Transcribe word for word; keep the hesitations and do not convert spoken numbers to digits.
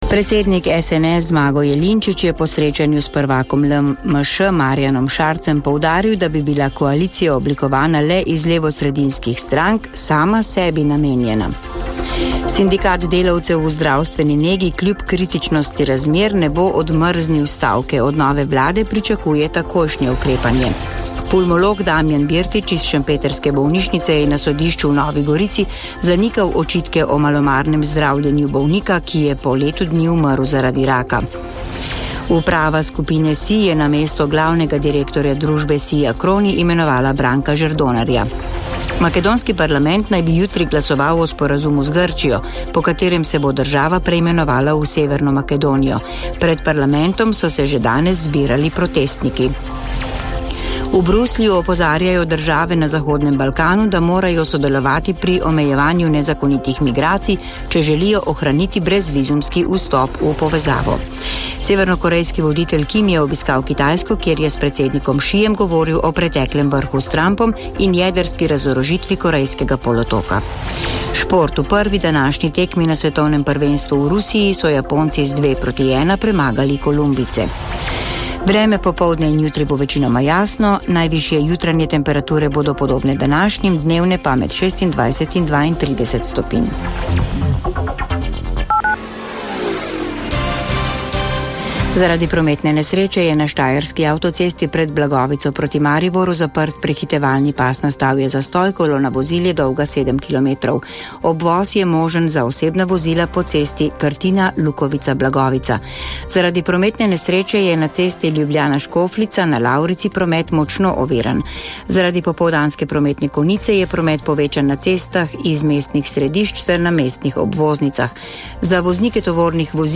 Predsednik es en es Zmago Jelinčič je po srečanju s prvakom el em š Marjanom Šarcem poudaril, da bi bila koalicija oblikovana le iz levosredinskih strank, sama sebi namenjena. Sindikat delavcev v zdravstveni negi kljub kritičnosti razmer ne bo odmrznil stavke. Od nove vlade pričakuje takojšnje ukrepanje. Pulmolog Damjan Birtič iz šempetrske bolnišnice je na sodišču v Novi Gorici zanikal očitke o malomarnem zdravljenju bolnika, ki je po letu dni umrl zaradi raka. Uprava skupine S I je na mesto glavnega direktorja družbe Sija Kroni imenovala Branka Žerdonarja. Makedonski parlament naj bi jutri glasoval o sporazumu z Grčijo, po katerem se bo država preimenovala v Severno Makedonijo. Pred parlamentom so se že danes zbirali protestniki. V Bruslju opozarjajo države na Zahodnem Balkanu, da morajo sodelovati pri omejevanju nezakonitih migracij, če želijo ohraniti brezvizumski vstop v povezavo. Severnokorejski voditelj Kim je obiskal Kitajsko, kjer je s predsednikom Šijem govoril o preteklem vrhu s Trumpom in jedrski razorožitvi Korejskega polotoka. Šport. V prvi današnji tekmi na svetovnem prvenstvu v Rusiji so Japonci z dve proti ena premagali Kolumbice. Vreme popoldne in jutri bo večinoma jasno, najvišje jutranje temperature bodo podobne današnjim, dnevne pa med šestindvajset in dvaintrideset stopinj. Zaradi prometne nesreče je na štajerski avtocesti pred Blagovico proti Mariboru zaprt prehitevalni pas, nastal je zastoj, kolona vozil je dolga sedem kilometrov. Obvoz je možen za osebna vozila po cesti Krtina-Lukovica-Blagovica. Zaradi prometne nesreče je na cesti Ljubljana-Škofljica na Lavrici promet močno oviran. Zaradi popoldanske prometne konice je promet povečan na cestah iz mestnih središč ter na mestnih obvoznicah. Za voznike tovornih vozil